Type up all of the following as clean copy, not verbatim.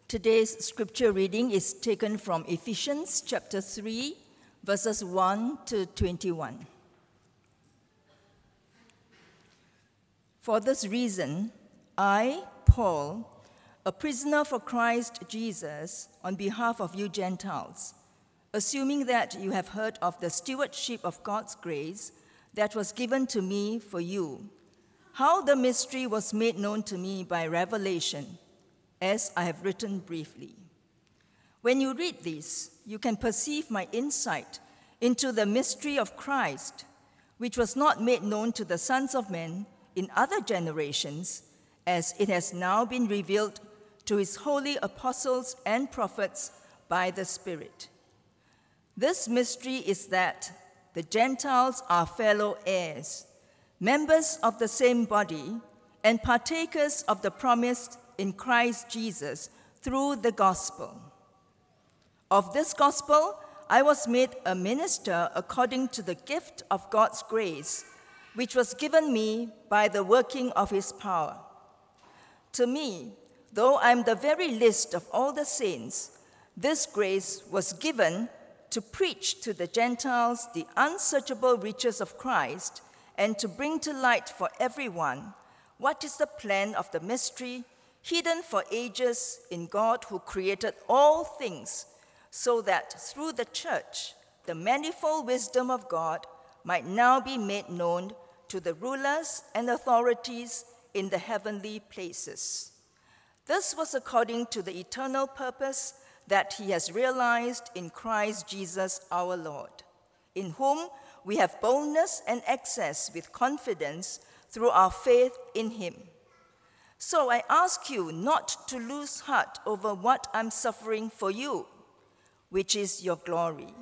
Today's scripture reading is taken from Ephesians chapter 3, verses 1 to 21. For this reason, I, Paul, a prisoner for Christ Jesus, on behalf of you Gentiles, assuming that you have heard of the stewardship of God's grace that was given to me for you, how the mystery was made known to me by revelation, as I have written briefly. When you read this, you can perceive my insight into the mystery of Christ, which was not made known to the sons of men in other generations, as it has now been revealed to his holy apostles and prophets by the Spirit. This mystery is that the Gentiles are fellow heirs, members of the same body, and partakers of the promise in Christ Jesus through the gospel. Of this gospel, I was made a minister according to the gift of God's grace, which was given me by the working of his power. To me, though I am the very least of all the saints, this grace was given to preach to the Gentiles the unsearchable riches of Christ and to bring to light for everyone what is the plan of the mystery hidden for ages in God who created all things, so that through the church, the manifold wisdom of God might now be made known to the rulers and authorities in the heavenly places. This was according to the eternal purpose that he has realized in Christ Jesus our Lord, in whom we have boldness and access with confidence through our faith in him. So I ask you not to lose heart over what I'm suffering for you, which is your glory.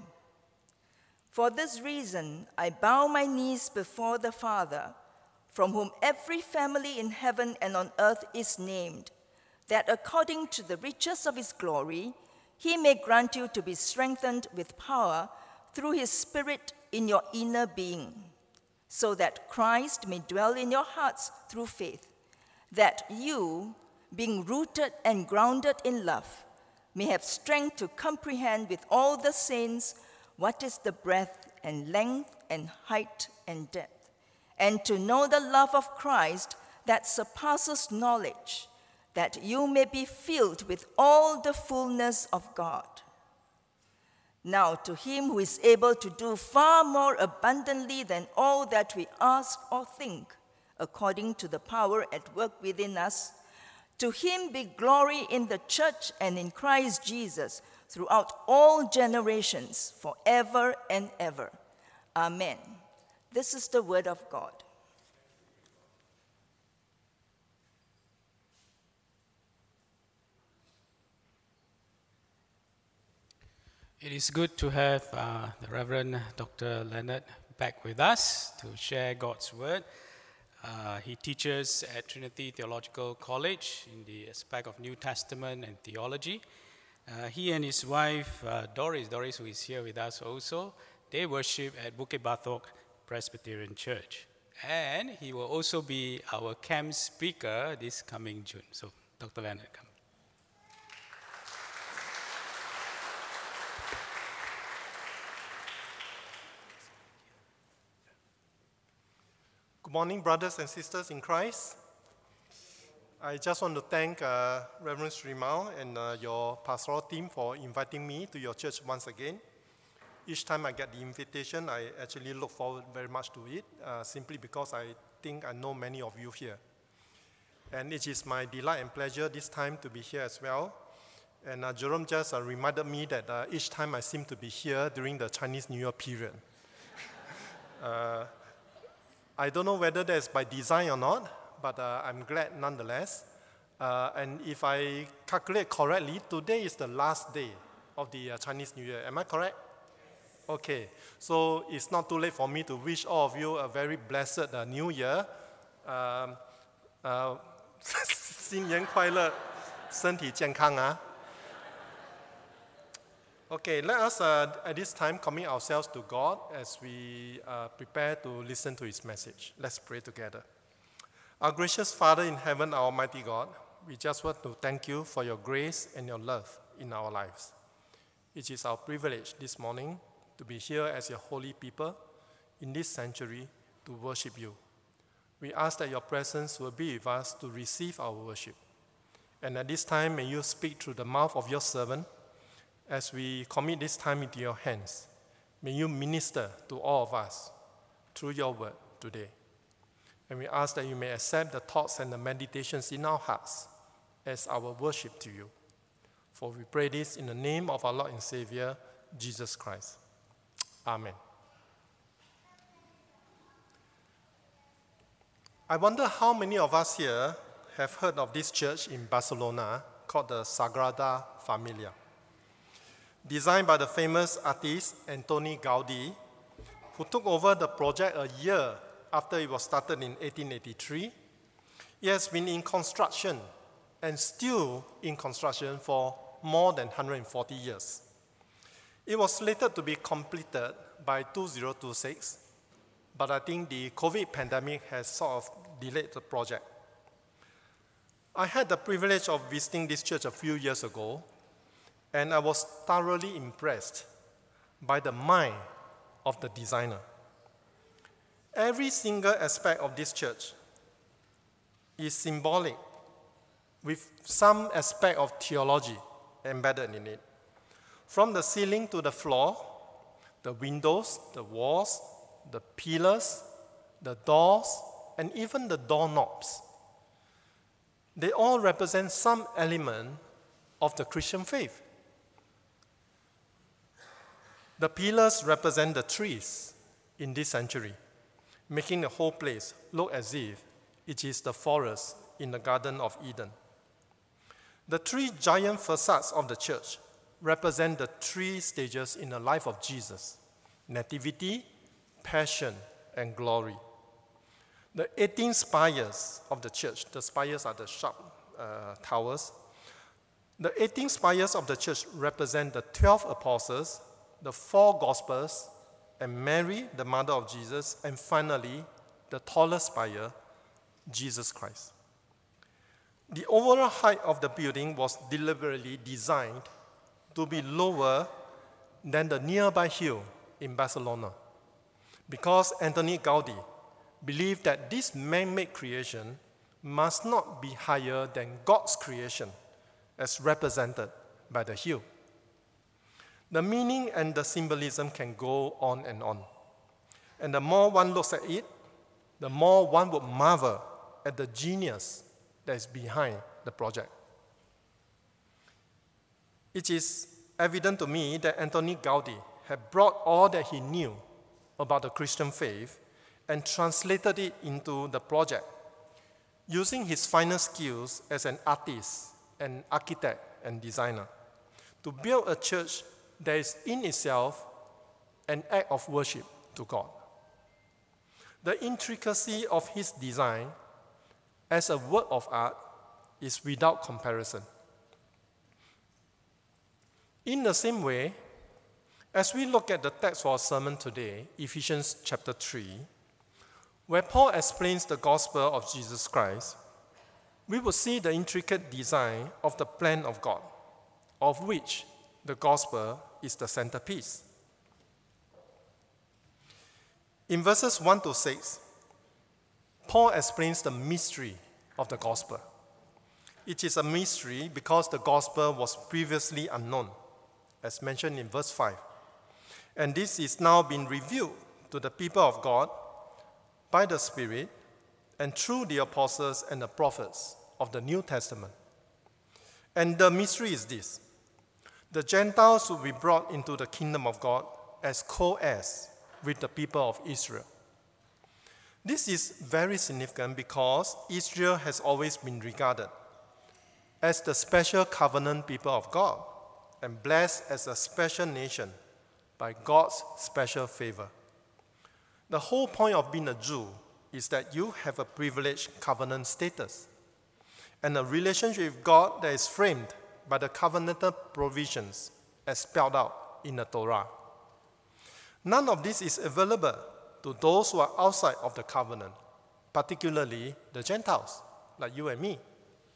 For this reason, I bow my knees before the Father, from whom every family in heaven and on earth is named, that according to the riches of his glory, he may grant you to be strengthened with power through his Spirit in your inner being, so that Christ may dwell in your hearts through faith, that you, being rooted and grounded in love, may have strength to comprehend with all the saints what is the breadth and length and height and depth, and to know the love of Christ that surpasses knowledge, that you may be filled with all the fullness of God. Now to him who is able to do far more abundantly than all that we ask or think, according to the power at work within us, to him be glory in the church and in Christ Jesus throughout all generations, forever and ever. Amen. This is the word of God. It is good to have the Reverend Dr. Leonard back with us to share God's word. He teaches at Trinity Theological College in the aspect of New Testament and theology. He and his wife, Doris, who is here with us also, they worship at Bukit Batok Presbyterian Church. And he will also be our camp speaker this coming June. So, Dr. Leonard, come. Good morning, brothers and sisters in Christ. I just want to thank Reverend Srimal and your pastoral team for inviting me to your church once again. Each time I get the invitation, I actually look forward very much to it, simply because I think I know many of you here. And it is my delight and pleasure this time to be here as well. And Jerome just reminded me that each time I seem to be here during the Chinese New Year period. I don't know whether that's by design or not, but I'm glad nonetheless. And if I calculate correctly, today is the last day of the Chinese New Year. Am I correct? Okay, so it's not too late for me to wish all of you a very blessed New Year. 新年快乐，身体健康啊。Okay, let us at this time commit ourselves to God as we prepare to listen to his message. Let's pray together. Our gracious Father in heaven, our almighty God, we just want to thank you for your grace and your love in our lives. It is our privilege this morning to be here as your holy people in this sanctuary to worship you. We ask that your presence will be with us to receive our worship. And at this time, may you speak through the mouth of your servant as we commit this time into your hands. May you minister to all of us through your word today. And we ask that you may accept the thoughts and the meditations in our hearts as our worship to you. For we pray this in the name of our Lord and Savior, Jesus Christ. Amen. I wonder how many of us here have heard of this church in Barcelona called the Sagrada Familia. Designed by the famous artist Antoni Gaudi, who took over the project a year after it was started in 1883. It has been in construction and still in construction for more than 140 years. It was slated to be completed by 2026, but I think the COVID pandemic has sort of delayed the project. I had the privilege of visiting this church a few years ago, and I was thoroughly impressed by the mind of the designer. Every single aspect of this church is symbolic, with some aspect of theology embedded in it. From the ceiling to the floor, the windows, the walls, the pillars, the doors, and even the doorknobs, they all represent some element of the Christian faith. The pillars represent the trees in this sanctuary, making the whole place look as if it is the forest in the Garden of Eden. The three giant facades of the church represent the three stages in the life of Jesus: nativity, passion, and glory. The 18 spires of the church, the spires are the sharp towers. The 18 spires of the church represent the 12 apostles, the 4 gospels, and Mary, the mother of Jesus, and finally, the tallest spire, Jesus Christ. The overall height of the building was deliberately designed to be lower than the nearby hill in Barcelona, because Antoni Gaudi believed that this man-made creation must not be higher than God's creation as represented by the hill. The meaning and the symbolism can go on. And the more one looks at it, the more one would marvel at the genius that is behind the project. It is evident to me that Antoni Gaudi had brought all that he knew about the Christian faith and translated it into the project, using his finest skills as an artist, an architect, and designer, to build a church that is in itself an act of worship to God. The intricacy of his design as a work of art is without comparison. In the same way, as we look at the text for our sermon today, Ephesians chapter 3, where Paul explains the gospel of Jesus Christ, we will see the intricate design of the plan of God, of which the gospel is the centerpiece. In verses 1 to 6, Paul explains the mystery of the gospel. It is a mystery because the gospel was previously unknown, as mentioned in verse 5. And this is now being revealed to the people of God by the Spirit and through the apostles and the prophets of the New Testament. And the mystery is this: the Gentiles will be brought into the kingdom of God as co-heirs with the people of Israel. This is very significant because Israel has always been regarded as the special covenant people of God and blessed as a special nation by God's special favor. The whole point of being a Jew is that you have a privileged covenant status and a relationship with God that is framed by the covenantal provisions as spelled out in the Torah. None of this is available to those who are outside of the covenant, particularly the Gentiles, like you and me.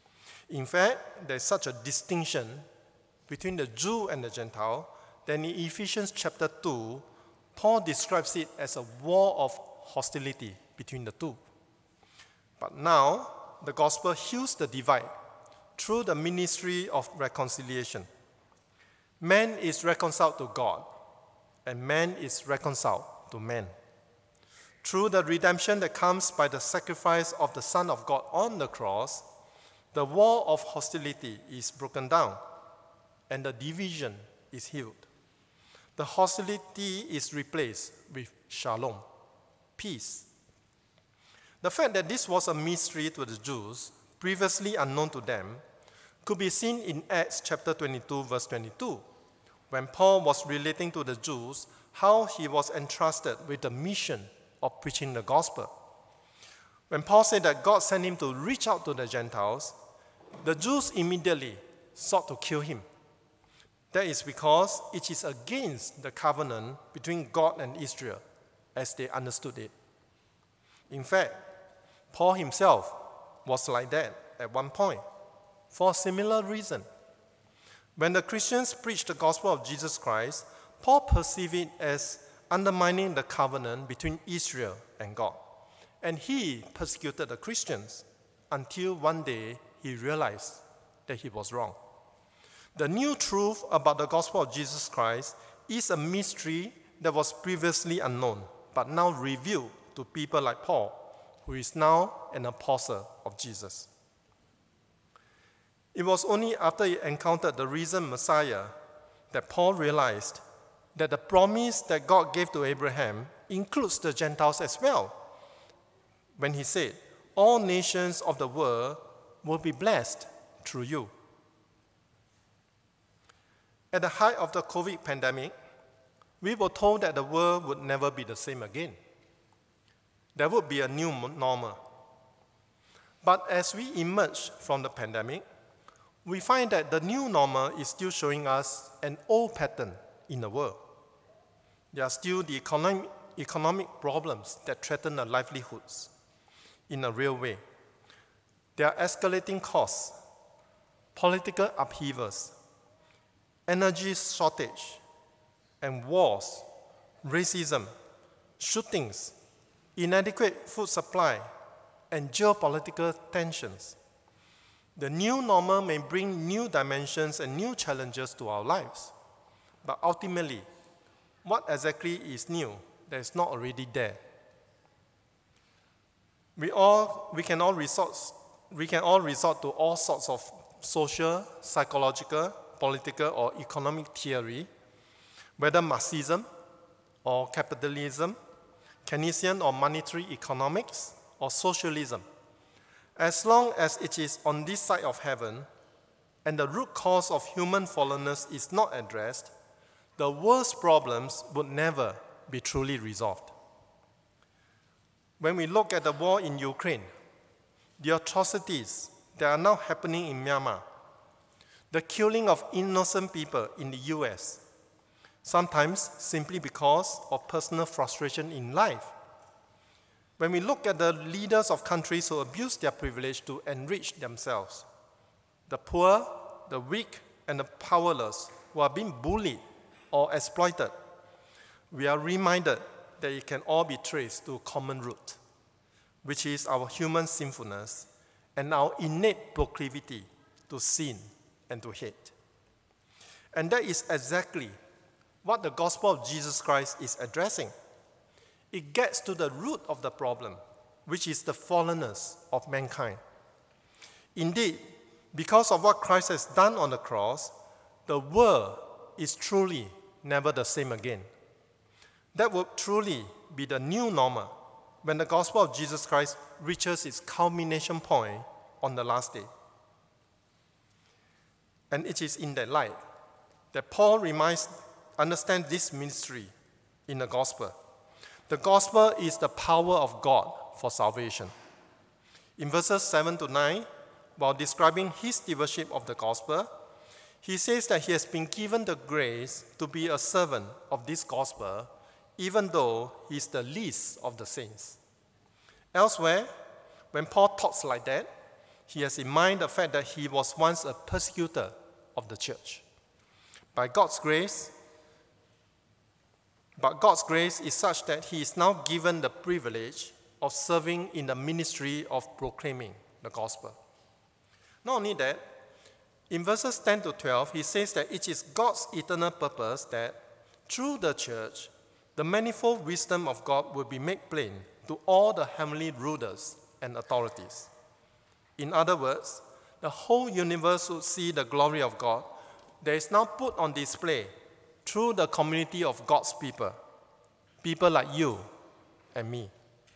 In fact, there's such a distinction between the Jew and the Gentile that in Ephesians chapter 2, Paul describes it as a war of hostility between the two. But now, the gospel heals the divide through the ministry of reconciliation. Man is reconciled to God, and man is reconciled to man. Through the redemption that comes by the sacrifice of the Son of God on the cross, the wall of hostility is broken down, and the division is healed. The hostility is replaced with shalom, peace. The fact that this was a mystery to the Jews, previously unknown to them, could be seen in Acts chapter 22, verse 22, when Paul was relating to the Jews how he was entrusted with the mission of preaching the gospel. When Paul said that God sent him to reach out to the Gentiles, the Jews immediately sought to kill him. That is because it is against the covenant between God and Israel as they understood it. In fact, Paul himself was like that at one point for a similar reason. When the Christians preached the gospel of Jesus Christ, Paul perceived it as undermining the covenant between Israel and God. And he persecuted the Christians until one day he realized that he was wrong. The new truth about the gospel of Jesus Christ is a mystery that was previously unknown, but now revealed to people like Paul, who is now an apostle of Jesus. It was only after he encountered the risen Messiah that Paul realized that the promise that God gave to Abraham includes the Gentiles as well, when he said, "All nations of the world will be blessed through you." At the height of the COVID pandemic, we were told that the world would never be the same again. There would be a new normal. But as we emerge from the pandemic, we find that the new normal is still showing us an old pattern in the world. There are still the economic problems that threaten our livelihoods in a real way. There are escalating costs, political upheavals, energy shortage, and wars, racism, shootings, inadequate food supply, and geopolitical tensions. The new normal may bring new dimensions and new challenges to our lives. But ultimately, what exactly is new that is not already there? We can all resort to all sorts of social, psychological, political, or economic theory, whether Marxism or capitalism, Keynesian or monetary economics, or socialism. As long as it is on this side of heaven and the root cause of human fallenness is not addressed, the world's problems would never be truly resolved. When we look at the war in Ukraine, the atrocities that are now happening in Myanmar, the killing of innocent people in the US, sometimes simply because of personal frustration in life. When we look at the leaders of countries who abuse their privilege to enrich themselves, the poor, the weak, and the powerless who are being bullied or exploited, we are reminded that it can all be traced to a common root, which is our human sinfulness and our innate proclivity to sin and to hate. And that is exactly what the gospel of Jesus Christ is addressing. It gets to the root of the problem, which is the fallenness of mankind. Indeed, because of what Christ has done on the cross, the world is truly never the same again. That will truly be the new normal when the gospel of Jesus Christ reaches its culmination point on the last day. And it is in that light that Paul understands this mystery in the gospel. The gospel is the power of God for salvation. In verses 7 to 9, while describing his stewardship of the gospel, he says that he has been given the grace to be a servant of this gospel, even though he is the least of the saints. Elsewhere, when Paul talks like that, he has in mind the fact that he was once a persecutor of the church. But God's grace is such that he is now given the privilege of serving in the ministry of proclaiming the gospel. Not only that, in verses 10 to 12, he says that it is God's eternal purpose that through the church, the manifold wisdom of God will be made plain to all the heavenly rulers and authorities. In other words, the whole universe would see the glory of God that is now put on display through the community of God's people, people like you and me.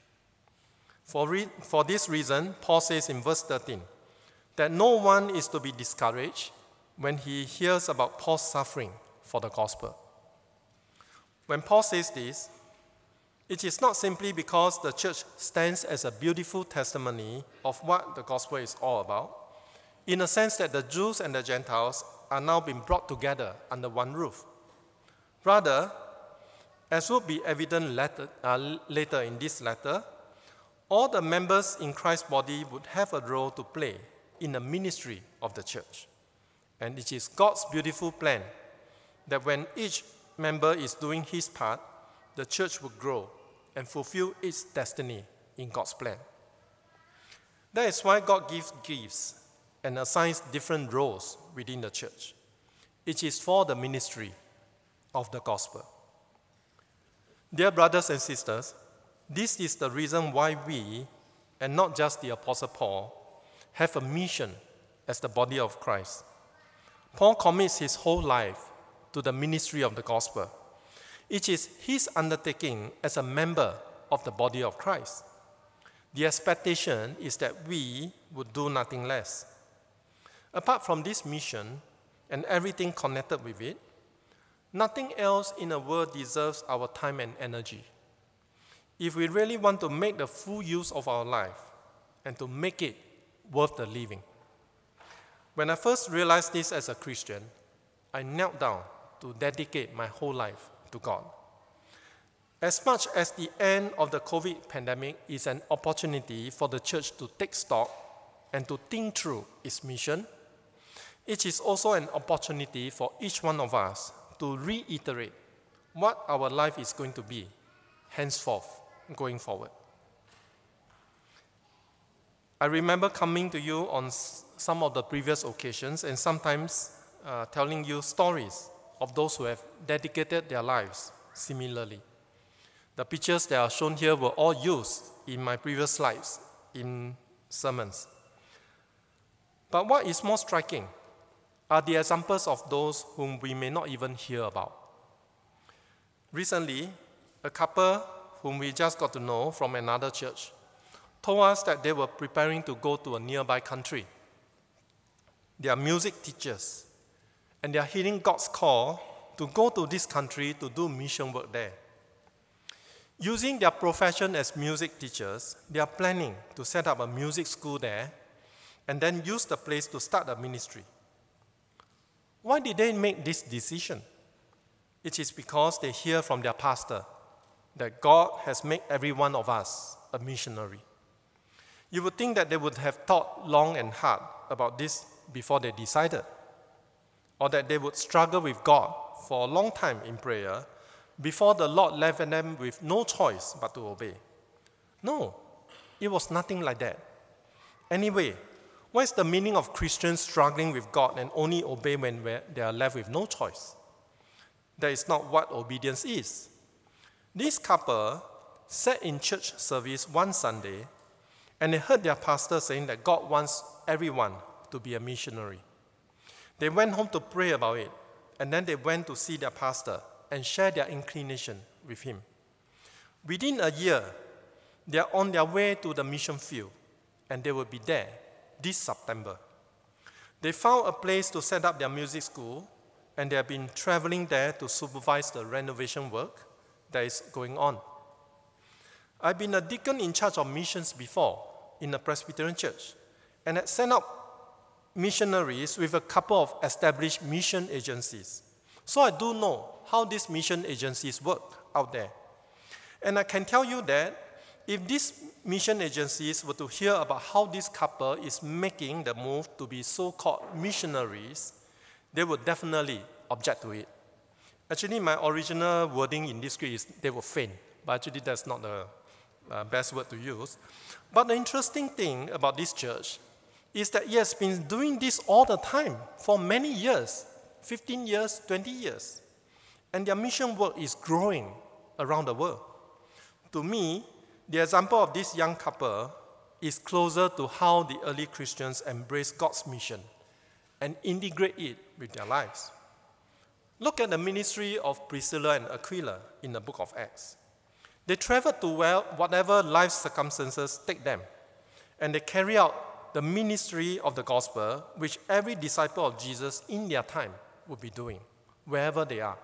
For this reason, Paul says in verse 13, that no one is to be discouraged when he hears about Paul's suffering for the gospel. When Paul says this, it is not simply because the church stands as a beautiful testimony of what the gospel is all about, in a sense that the Jews and the Gentiles are now being brought together under one roof. Rather, as will be evident later in this letter, all the members in Christ's body would have a role to play in the ministry of the church. And it is God's beautiful plan that when each member is doing his part, the church will grow and fulfill its destiny in God's plan. That is why God gives gifts and assigns different roles within the church. It is for the ministry of the gospel. Dear brothers and sisters, this is the reason why we, and not just the Apostle Paul, have a mission as the body of Christ. Paul commits his whole life to the ministry of the gospel. It is his undertaking as a member of the body of Christ. The expectation is that we would do nothing less. Apart from this mission and everything connected with it, nothing else in the world deserves our time and energy. If we really want to make the full use of our life and to make it worth the living. When I first realized this as a Christian, I knelt down to dedicate my whole life to God. As much as the end of the COVID pandemic is an opportunity for the church to take stock and to think through its mission, it is also an opportunity for each one of us to reiterate what our life is going to be henceforth going forward. I remember coming to you on some of the previous occasions and sometimes telling you stories of those who have dedicated their lives similarly. The pictures that are shown here were all used in my previous slides in sermons. But what is more striking are the examples of those whom we may not even hear about. Recently, a couple whom we just got to know from another church told us that they were preparing to go to a nearby country. They are music teachers, and they are hearing God's call to go to this country to do mission work there. Using their profession as music teachers, they are planning to set up a music school there and then use the place to start a ministry. Why did they make this decision? It is because they hear from their pastor that God has made every one of us a missionary. You would think that they would have thought long and hard about this before they decided, or that they would struggle with God for a long time in prayer before the Lord left them with no choice but to obey. No, it was nothing like that. Anyway, what is the meaning of Christians struggling with God and only obey when they are left with no choice? That is not what obedience is. This couple sat in church service one Sunday and they heard their pastor saying that God wants everyone to be a missionary. They went home to pray about it, and then they went to see their pastor and share their inclination with him. Within a year, they are on their way to the mission field, and they will be there this September. They found a place to set up their music school, and they have been traveling there to supervise the renovation work that is going on. I've been a deacon in charge of missions before in a Presbyterian church, and had sent out missionaries with a couple of established mission agencies. So I do know how these mission agencies work out there. And I can tell you that if these mission agencies were to hear about how this couple is making the move to be so-called missionaries, they would definitely object to it. Actually, my original wording in this script is they would faint, but actually that's not the best word to use. But the interesting thing about this church is that it has been doing this all the time for many years, 15 years, 20 years. And their mission work is growing around the world. To me, the example of this young couple is closer to how the early Christians embraced God's mission and integrate it with their lives. Look at the ministry of Priscilla and Aquila in the book of Acts. They travel to whatever life circumstances take them, and they carry out the ministry of the gospel, which every disciple of Jesus in their time would be doing, wherever they are.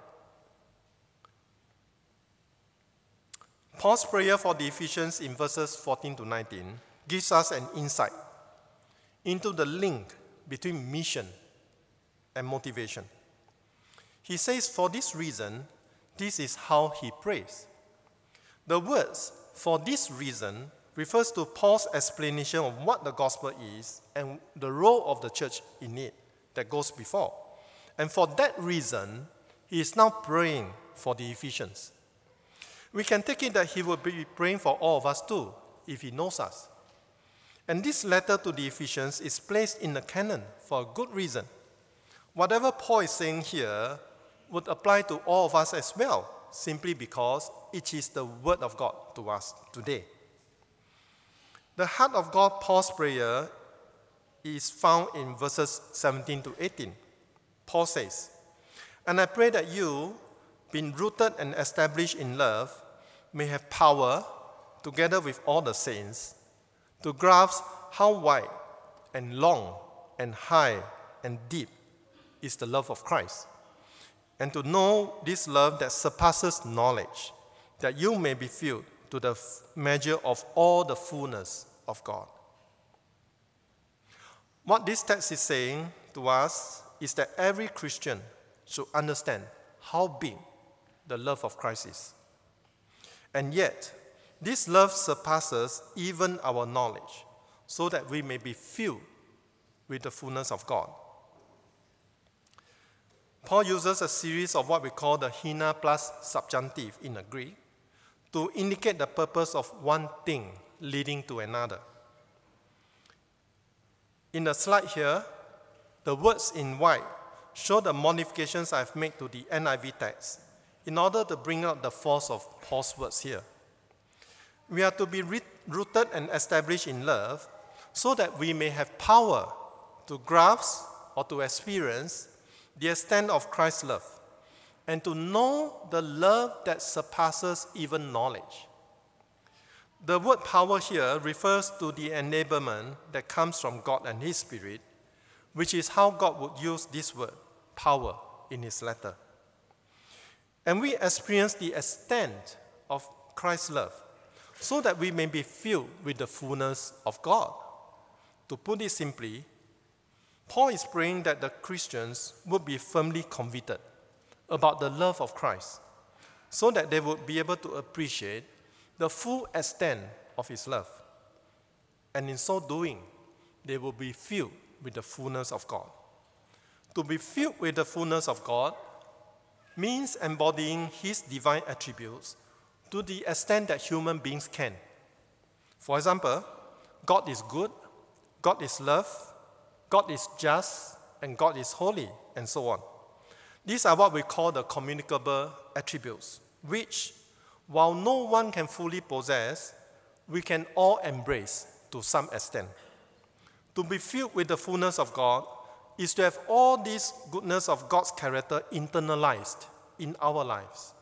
Paul's prayer for the Ephesians in verses 14 to 19 gives us an insight into the link between mission and motivation. He says, for this reason, this is how he prays. The words, for this reason, refers to Paul's explanation of what the gospel is and the role of the church in it that goes before. And for that reason, he is now praying for the Ephesians. We can take it that he will be praying for all of us too, if he knows us. And this letter to the Ephesians is placed in the canon for a good reason. Whatever Paul is saying here would apply to all of us as well, simply because it is the word of God to us today. The heart of God, Paul's prayer, is found in verses 17 to 18. Paul says, and I pray that you, being rooted and established in love, may have power, together with all the saints, to grasp how wide and long and high and deep is the love of Christ, and to know this love that surpasses knowledge, that you may be filled to the measure of all the fullness of God. What this text is saying to us is that every Christian should understand how big the love of Christ is. And yet, this love surpasses even our knowledge, so that we may be filled with the fullness of God. Paul uses a series of what we call the hina plus subjunctive in the Greek to indicate the purpose of one thing leading to another. In the slide here, the words in white show the modifications I've made to the NIV text in order to bring out the force of Paul's words here. We are to be rooted and established in love so that we may have power to grasp or to experience the extent of Christ's love and to know the love that surpasses even knowledge. The word power here refers to the enablement that comes from God and His Spirit, which is how God would use this word, power, in His letter. And we experience the extent of Christ's love so that we may be filled with the fullness of God. To put it simply, Paul is praying that the Christians would be firmly convicted about the love of Christ so that they would be able to appreciate the full extent of His love. And in so doing, they will be filled with the fullness of God. To be filled with the fullness of God means embodying His divine attributes to the extent that human beings can. For example, God is good, God is love, God is just, and God is holy, and so on. These are what we call the communicable attributes, which, while no one can fully possess, we can all embrace to some extent. To be filled with the fullness of God is to have all this goodness of God's character internalized in our lives.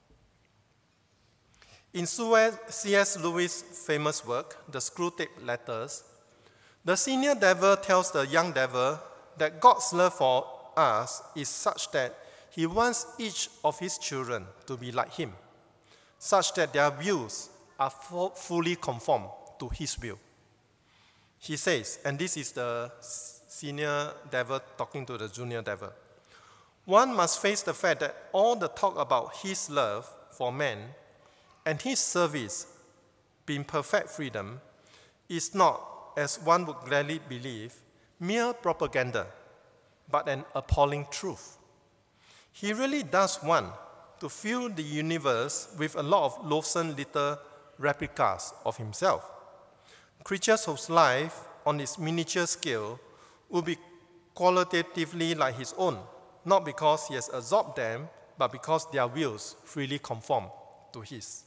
In C.S. Lewis' famous work, The Screwtape Letters, the senior devil tells the young devil that God's love for us is such that He wants each of His children to be like Him, such that their wills are fully conformed to His will. He says, and this is the senior devil talking to the junior devil, one must face the fact that all the talk about His love for man and His service being perfect freedom, is not, as one would gladly believe, mere propaganda, but an appalling truth. He really does want to fill the universe with a lot of loathsome little replicas of himself, creatures whose life on its miniature scale will be qualitatively like his own, not because he has absorbed them, but because their wills freely conform to his.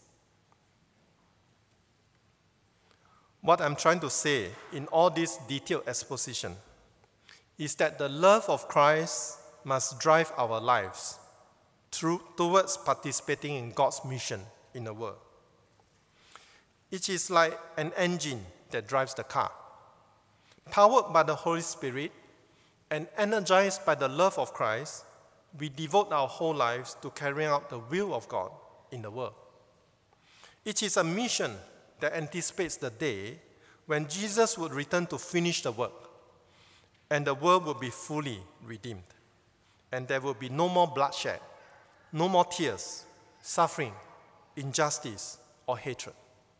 What I'm trying to say in all this detailed exposition is that the love of Christ must drive our lives towards participating in God's mission in the world. It is like an engine that drives the car. Powered by the Holy Spirit and energized by the love of Christ, we devote our whole lives to carrying out the will of God in the world. It is a mission that anticipates the day when Jesus would return to finish the work, and the world will be fully redeemed, and there will be no more bloodshed, no more tears, suffering, injustice, or hatred.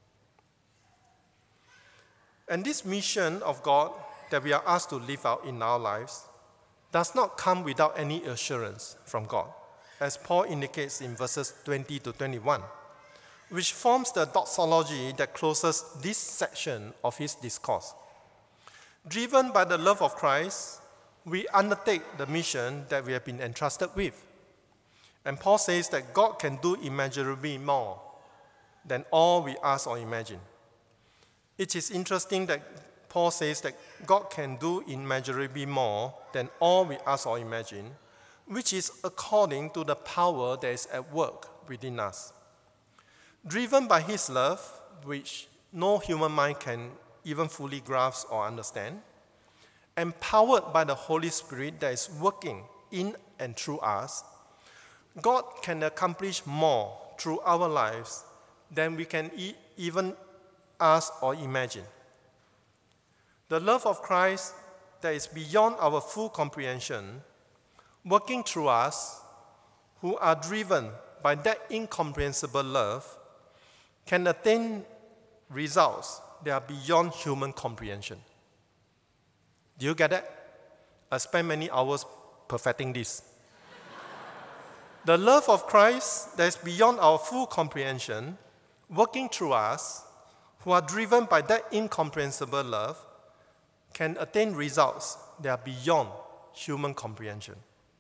And this mission of God that we are asked to live out in our lives does not come without any assurance from God, as Paul indicates in verses 20 to 21, which forms the doxology that closes this section of his discourse. Driven by the love of Christ, we undertake the mission that we have been entrusted with. And Paul says that God can do immeasurably more than all we ask or imagine. It is interesting that Paul says that God can do immeasurably more than all we ask or imagine, which is according to the power that is at work within us. Driven by his love, which no human mind can even fully grasp or understand, empowered by the Holy Spirit that is working in and through us, God can accomplish more through our lives than we can even ask or imagine. The love of Christ that is beyond our full comprehension, working through us, who are driven by that incomprehensible love, can attain results that are beyond human comprehension. Do you get that? I spent many hours perfecting this. The love of Christ that is beyond our full comprehension, working through us, who are driven by that incomprehensible love, can attain results that are beyond human comprehension.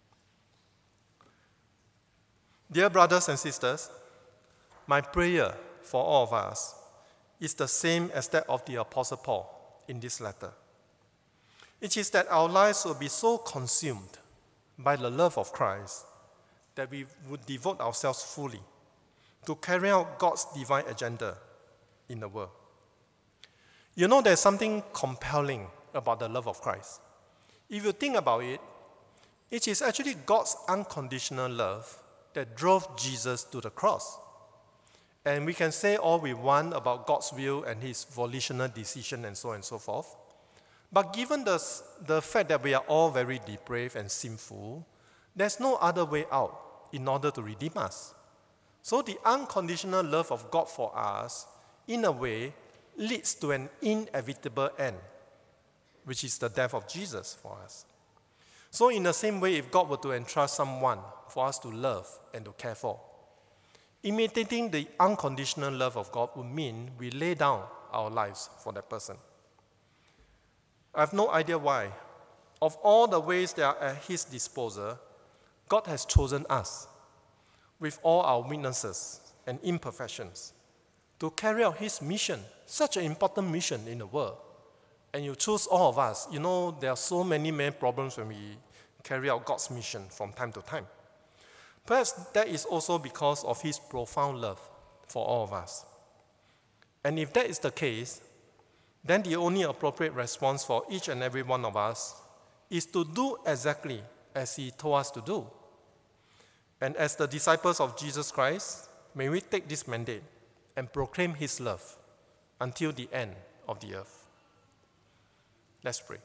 Dear brothers and sisters, my prayer for all of us is the same as that of the Apostle Paul in this letter. It is that our lives will be so consumed by the love of Christ that we would devote ourselves fully to carry out God's divine agenda in the world. You know, there's something compelling about the love of Christ. If you think about it, it is actually God's unconditional love that drove Jesus to the cross. And we can say all we want about God's will and his volitional decision and so on and so forth. But given the fact that we are all very depraved and sinful, there's no other way out in order to redeem us. So the unconditional love of God for us, in a way, leads to an inevitable end, which is the death of Jesus for us. So in the same way, if God were to entrust someone for us to love and to care for, imitating the unconditional love of God would mean we lay down our lives for that person. I have no idea why. Of all the ways that are at his disposal, God has chosen us, with all our weaknesses and imperfections, to carry out his mission, such an important mission in the world. And you choose all of us. You know, there are so many problems when we carry out God's mission from time to time. Perhaps that is also because of his profound love for all of us. And if that is the case, then the only appropriate response for each and every one of us is to do exactly as he told us to do. And as the disciples of Jesus Christ, may we take this mandate and proclaim his love until the end of the earth. Let's pray.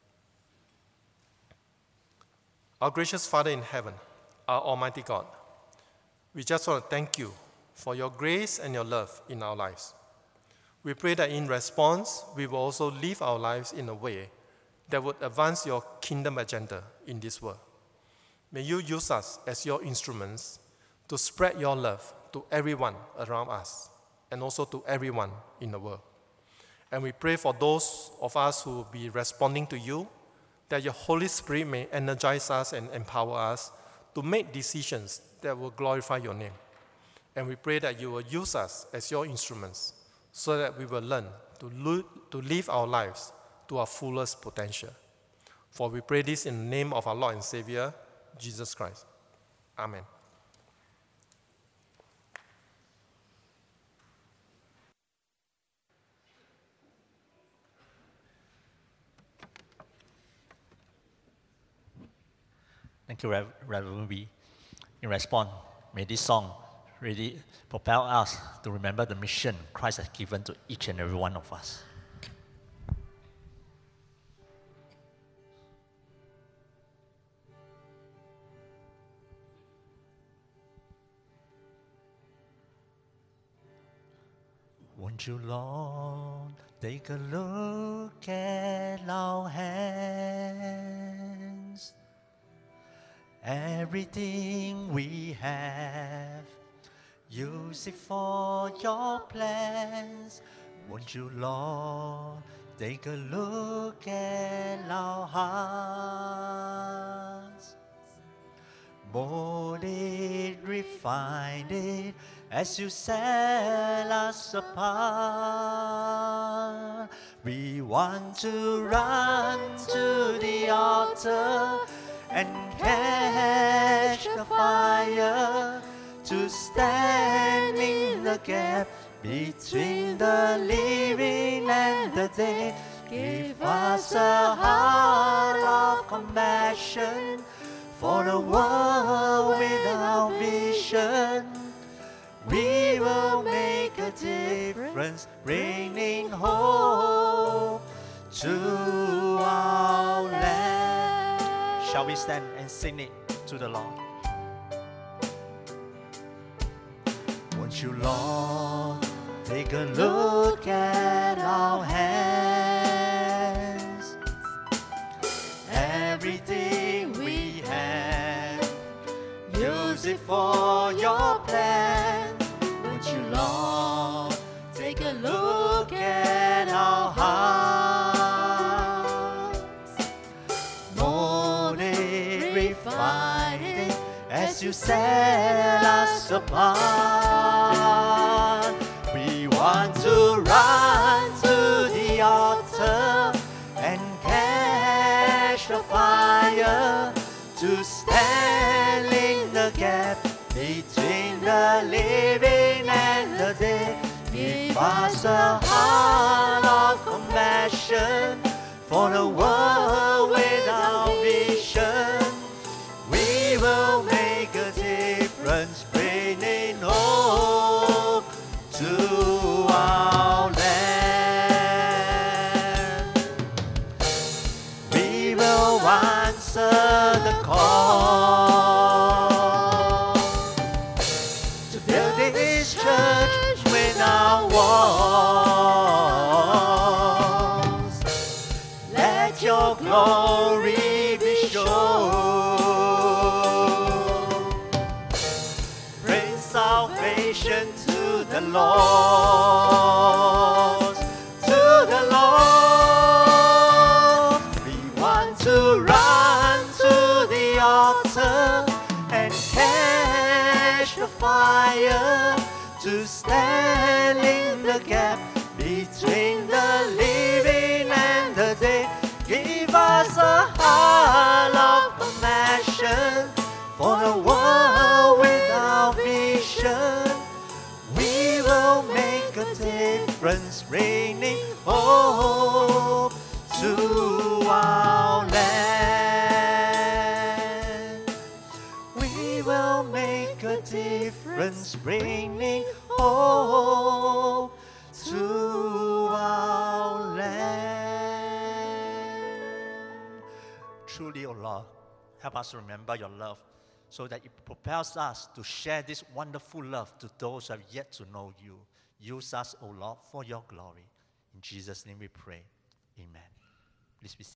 Our gracious Father in heaven, our Almighty God, we just want to thank you for your grace and your love in our lives. We pray that in response, we will also live our lives in a way that would advance your kingdom agenda in this world. May you use us as your instruments to spread your love to everyone around us and also to everyone in the world. And we pray for those of us who will be responding to you, that your Holy Spirit may energize us and empower us to make decisions that will glorify your name. And we pray that you will use us as your instruments so that we will learn to live our lives to our fullest potential. For we pray this in the name of our Lord and Savior, Jesus Christ. Amen. Thank you, Reverend V. In response, may this song really propel us to remember the mission Christ has given to each and every one of us. Won't you, Lord, take a look at our hands? Everything we have, use it for your plans. Won't you, Lord, take a look at our hearts? Mold it, refine it, as you set us apart. We want to run to the altar and catch the fire, to stand in the gap between the living and the dead. Give us a heart of compassion for a world without vision. We will make a difference, bringing hope to our land. Shall we stand and sing it to the Lord? Won't you, Lord, take a look at our hands? Everything we have, use it for your plan. Won't you, Lord, take a look at our hearts? Mold it, refine it, as you set us apart. We want to run to the altar and catch the fire, to stand in the gap between the living and the dead. Give us a heart of compassion for the world without vision. We will make a difference, bringing hope to our land. We will answer the call to build this church without walls. Let your glory be shown. Bring salvation to the lost, to the Lord. We want to run to the altar and catch the fire, to stand in the gap between the living and the dead. Give us a heart of compassion for the world without vision. We will make a difference, bringing hope to our land. We will make a difference, bringing hope to our land. Truly, O Lord, help us to remember your love so that it propels us to share this wonderful love to those who have yet to know you. Use us, O Lord, for your glory. In Jesus' name we pray. Amen. Please be seated.